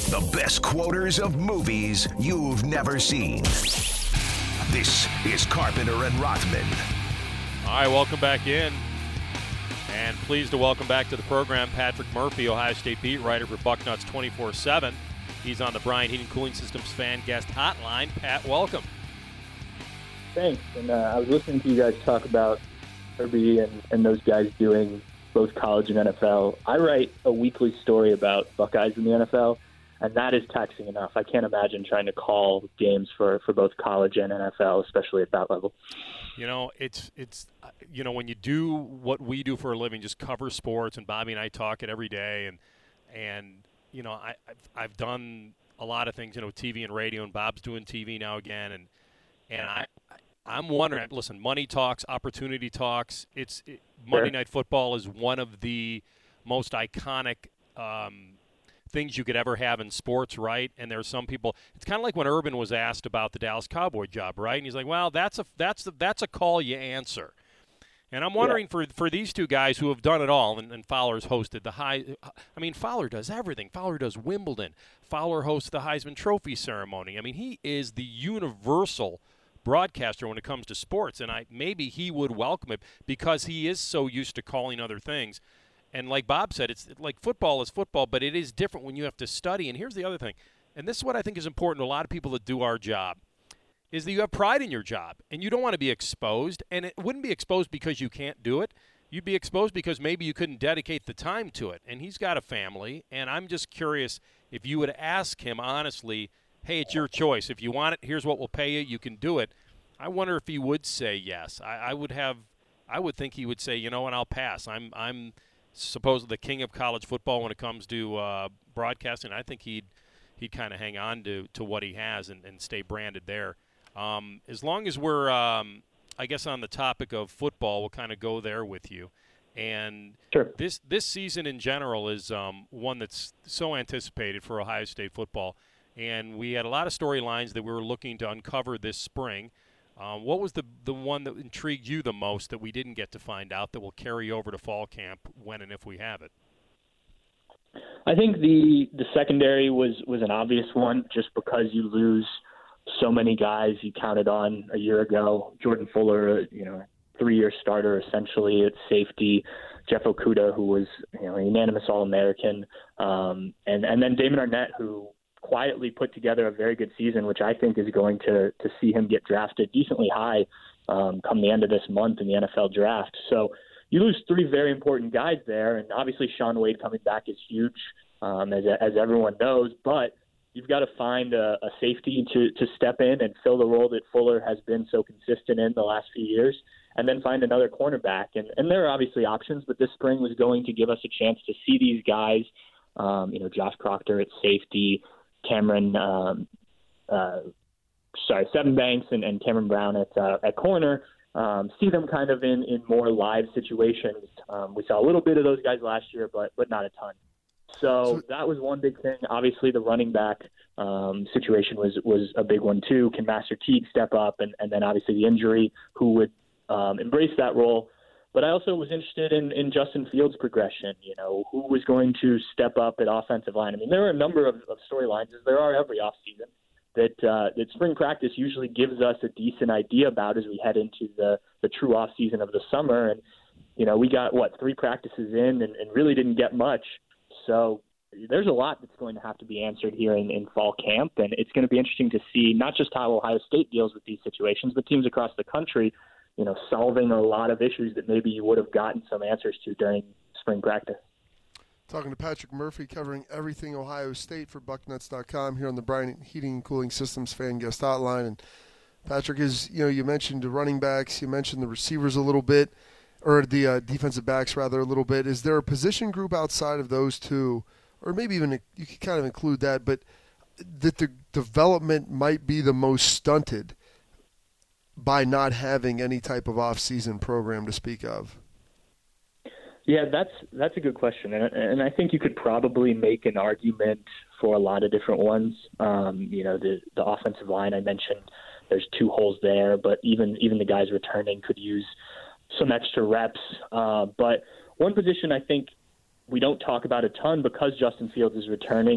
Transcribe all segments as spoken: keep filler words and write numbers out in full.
The best quoters of movies you've never seen. This is Carpenter and Rothman. All right, welcome back in. And pleased to welcome back to the program Patrick Murphy, Ohio State beat writer for Bucknuts twenty-four seven. He's on the Bryant Heating Cooling Systems fan guest hotline. Pat, welcome. Thanks. And uh, I was listening to you guys talk about Kirby and, and those guys doing both college and N F L. I write a weekly story about Buckeyes in the N F L, and that is taxing enough. I can't imagine trying to call games for, for both college and N F L, especially at that level. You know, it's, it's you know, when you do what we do for a living, just cover sports, and Bobby and I talk it every day, and, and you know, I, I've, I've done a lot of things, you know, T V and radio, and Bob's doing T V now again, and and I, I'm wondering, listen, money talks, opportunity talks. It's it, Monday Sure. Night Football is one of the most iconic um, things you could ever have in sports, right? And there's some people. It's kind of like when Urban was asked about the Dallas Cowboy job, right? And he's like, "Well, that's a that's a, that's a call you answer." And I'm wondering yeah. for for these two guys who have done it all, and, and Fowler's hosted the high. I mean, Fowler does everything. Fowler does Wimbledon. Fowler hosts the Heisman Trophy ceremony. I mean, he is the universal broadcaster when it comes to sports, and I maybe he would welcome it because he is so used to calling other things. And like Bob said, it's like football is football, but it is different when you have to study. And here's the other thing, and this is what I think is important to a lot of people that do our job, is that you have pride in your job, and you don't want to be exposed. And it wouldn't be exposed because you can't do it. You'd be exposed because maybe you couldn't dedicate the time to it. And he's got a family, and I'm just curious if you would ask him honestly, hey, it's your choice. If you want it, here's what we'll pay you. You can do it. I wonder if he would say yes. I, I would have, I would think he would say, you know what, I'll pass. I'm, I'm supposedly the king of college football when it comes to uh, broadcasting. I think he'd, he'd kind of hang on to, to what he has and, and stay branded there. Um, as long as we're, um, I guess, on the topic of football, we'll kind of go there with you. And Sure. this this season in general is um, one that's so anticipated for Ohio State football. And we had a lot of storylines that we were looking to uncover this spring. Um, what was the the one that intrigued you the most that we didn't get to find out that will carry over to fall camp when and if we have it? I think the, the secondary was, was an obvious one just because you lose so many guys you counted on a year ago. Jordan Fuller, you know, three-year starter essentially at safety. Jeff Okudah, who was, you know, a unanimous All-American. Um, and, and then Damon Arnett, who quietly put together a very good season, which I think is going to to see him get drafted decently high um, come the end of this month in the N F L draft. So you lose three very important guys there, and obviously Shaun Wade coming back is huge, um, as as everyone knows. But you've got to find a, a safety to to step in and fill the role that Fuller has been so consistent in the last few years, and then find another cornerback. And and there are obviously options, but this spring was going to give us a chance to see these guys. Um, you know, Josh Proctor at safety. Cameron, um, uh, sorry, Seven Banks and, and Cameron Brown at uh, at corner. Um, see them kind of in, in more live situations. Um, we saw a little bit of those guys last year, but but not a ton. So, so that was one big thing. Obviously, the running back um, situation was was a big one too. Can Master Teague step up, and, and then obviously the injury? Who would um, embrace that role? But I also was interested in, in Justin Fields' progression. You know, who was going to step up at offensive line? I mean, there are a number of, of storylines, as there are every offseason, that uh, that spring practice usually gives us a decent idea about as we head into the, the true offseason of the summer. And, you know, we got, what, three practices in and, and really didn't get much. So there's a lot that's going to have to be answered here in, in fall camp. And it's going to be interesting to see not just how Ohio State deals with these situations, but teams across the country, you know, solving a lot of issues that maybe you would have gotten some answers to during spring practice. Talking to Patrick Murphy, covering everything Ohio State for Bucknuts dot com here on the Bryant Heating and Cooling Systems fan guest hotline. And Patrick, is you know, you mentioned the running backs, you mentioned the receivers a little bit, or the uh, defensive backs rather a little bit. Is there a position group outside of those two, or maybe even a, you could kind of include that, but that the development might be the most stunted by not having any type of off-season program to speak of? Yeah, that's that's a good question, and and I think you could probably make an argument for a lot of different ones. Um, you know, the the offensive line I mentioned, there's two holes there, but even even the guys returning could use some extra reps. Uh, but one position I think we don't talk about a ton because Justin Fields is returning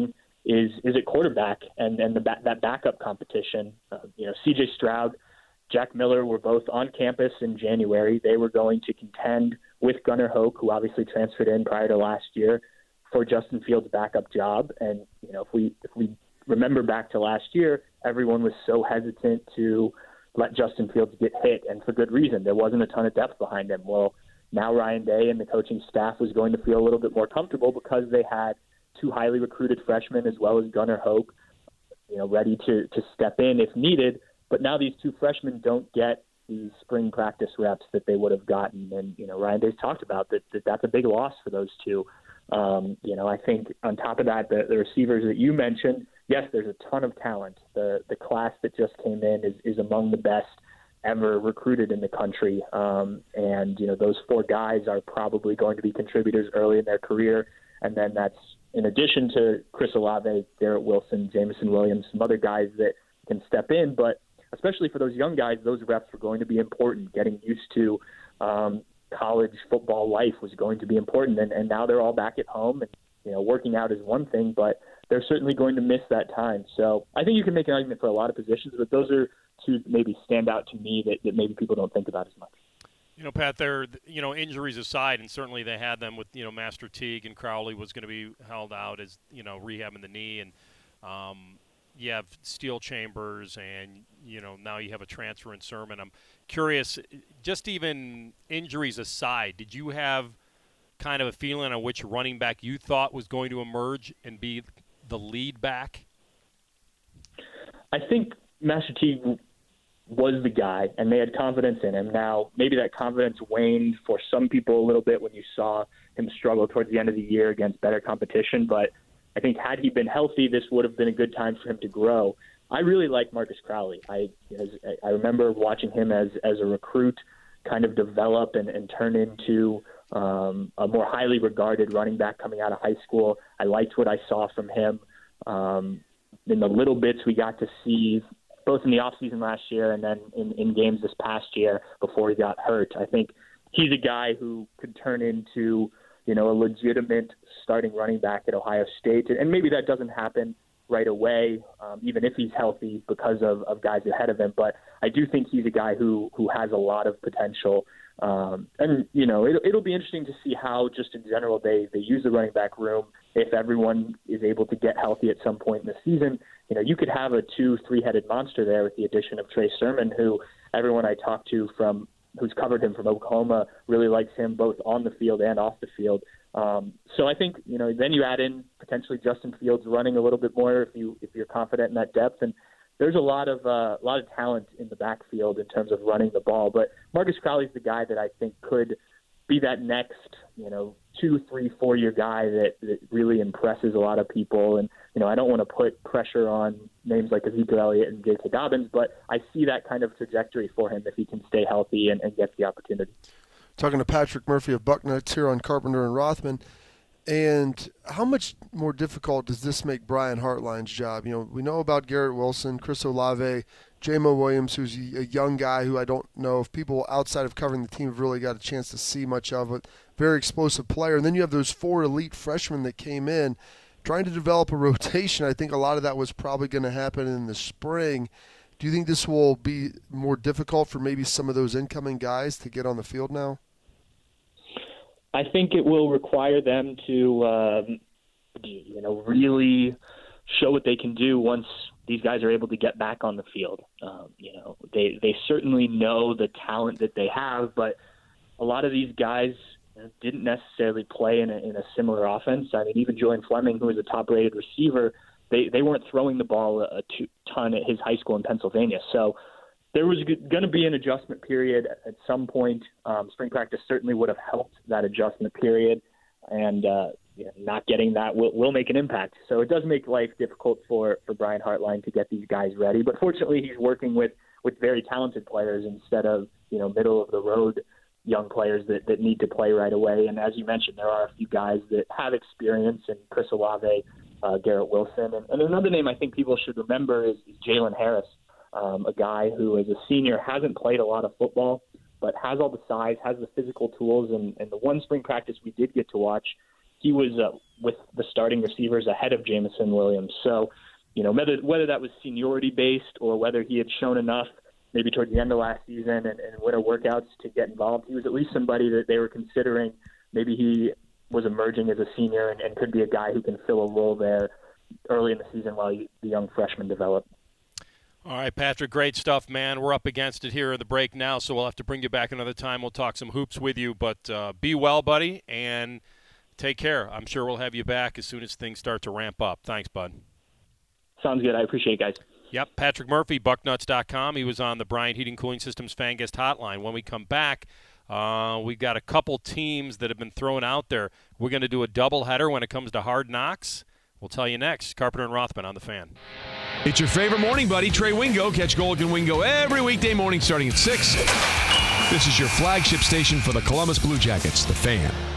is is at quarterback and and the ba- that backup competition. Uh, you know, C J Stroud, Jack Miller were both on campus in January. They were going to contend with Gunnar Hoke, who obviously transferred in prior to last year, for Justin Fields' backup job. And you know, if we if we remember back to last year, everyone was so hesitant to let Justin Fields get hit, and for good reason. There wasn't a ton of depth behind him. Well, now Ryan Day and the coaching staff was going to feel a little bit more comfortable because they had two highly recruited freshmen as well as Gunnar Hoke, you know, ready to, to step in if needed. But now these two freshmen don't get these spring practice reps that they would have gotten. And, you know, Ryan Day's talked about that, that that's a big loss for those two. Um, you know, I think on top of that, the, the receivers that you mentioned, yes, there's a ton of talent. The the class that just came in is, is among the best ever recruited in the country. Um, and, you know, those four guys are probably going to be contributors early in their career. And then that's in addition to Chris Olave, Garrett Wilson, Jameson Williams, some other guys that can step in. But especially for those young guys, those reps are going to be important. Getting used to um, college football life was going to be important. And, and now they're all back at home. And, you know, working out is one thing, but they're certainly going to miss that time. So I think you can make an argument for a lot of positions, but those are two that maybe stand out to me that, that maybe people don't think about as much. You know, Pat, they're, you know, injuries aside, and certainly they had them with, you know, Master Teague and Crowley was going to be held out as, you know, rehabbing the knee. And um, you have Steel Chambers and, you know, now you have a transfer in Sermon. I'm curious, just even injuries aside, did you have kind of a feeling on which running back you thought was going to emerge and be the lead back? I think Master Teague was the guy, and they had confidence in him. Now, maybe that confidence waned for some people a little bit when you saw him struggle towards the end of the year against better competition, but I think had he been healthy, this would have been a good time for him to grow. I really like Marcus Crowley. I as, I remember watching him as, as a recruit kind of develop and, and turn into um, a more highly regarded running back coming out of high school. I liked what I saw from him. Um, in the little bits we got to see both in the offseason last year and then in, in games this past year before he got hurt. I think he's a guy who could turn into, you know, a legitimate starting running back at Ohio State. And maybe that doesn't happen right away, um, even if he's healthy because of, of guys ahead of him. But I do think he's a guy who, who has a lot of potential. Um, and, you know, it, it'll be interesting to see how just in general they, they use the running back room. If everyone is able to get healthy at some point in the season, you know, you could have a two, three-headed monster there with the addition of Trey Sermon, who everyone I talked to from who's covered him from Oklahoma really likes him both on the field and off the field. Um, so I think, you know, then you add in potentially Justin Fields running a little bit more if you if you're confident in that depth, and there's a lot of uh, a lot of talent in the backfield in terms of running the ball. But Marcus Crowley's the guy that I think could be that next, you know, two, three, four year guy that, that really impresses a lot of people. And, you know, I don't want to put pressure on names like Ezekiel Elliott and J K. Dobbins, but I see that kind of trajectory for him if he can stay healthy and, and get the opportunity. Talking to Patrick Murphy of Bucknuts here on Carpenter and Rothman. And how much more difficult does this make Brian Hartline's job? You know, we know about Garrett Wilson, Chris Olave, J-Mo Williams, who's a young guy who I don't know if people outside of covering the team have really got a chance to see much of, but very explosive player. And then you have those four elite freshmen that came in trying to develop a rotation. I think a lot of that was probably going to happen in the spring. Do you think this will be more difficult for maybe some of those incoming guys to get on the field now? I think it will require them to, um, you know, really show what they can do once these guys are able to get back on the field. Um, you know, they they certainly know the talent that they have, but a lot of these guys didn't necessarily play in a, in a similar offense. I mean, even Julian Fleming, who was a top-rated receiver, they, they weren't throwing the ball a, a ton at his high school in Pennsylvania. So there was going to be an adjustment period at some point. Um, spring practice certainly would have helped that adjustment period, and uh, you know, not getting that will, will make an impact. So it does make life difficult for, for Brian Hartline to get these guys ready. But fortunately, he's working with, with very talented players instead of, you know, middle-of-the-road young players that, that need to play right away. And as you mentioned, there are a few guys that have experience, and Chris Olave, uh, Garrett Wilson. And, and another name I think people should remember is, is Jalen Harris. Um, a guy who, as a senior, hasn't played a lot of football, but has all the size, has the physical tools, and, and the one spring practice we did get to watch he was uh, with the starting receivers ahead of Jameson Williams. So, you know, whether, whether that was seniority-based or whether he had shown enough maybe towards the end of last season and, and winter workouts to get involved, he was at least somebody that they were considering. Maybe he was emerging as a senior and, and could be a guy who can fill a role there early in the season while the young freshmen develop. All right, Patrick, great stuff, man. We're up against it here at the break now, so we'll have to bring you back another time. We'll talk some hoops with you, but uh, be well, buddy, and take care. I'm sure we'll have you back as soon as things start to ramp up. Thanks, bud. Sounds good. I appreciate it, guys. Yep, Patrick Murphy, bucknuts dot com. He was on the Bryant Heating Cooling Systems Fan Guest Hotline. When we come back, uh, we've got a couple teams that have been thrown out there. We're going to do a doubleheader when it comes to Hard Knocks. We'll tell you next. Carpenter and Rothman on The Fan. It's your favorite morning buddy, Trey Wingo. Catch Golic and Wingo every weekday morning starting at six. This is your flagship station for the Columbus Blue Jackets, The Fan.